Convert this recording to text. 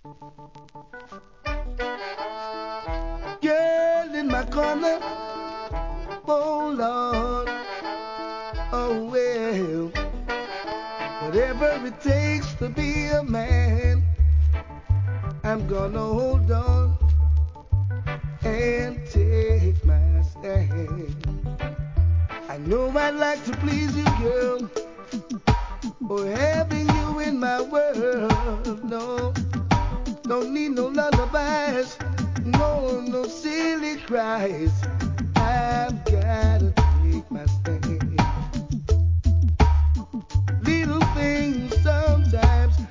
Girl in my corner, oh Lord, oh well. Whatever it takes to be a man, I'm gonna hold on and take my stand. I know I'd like to please you, girl, for having you in my world. No, don't need no lullabies, no silly cries.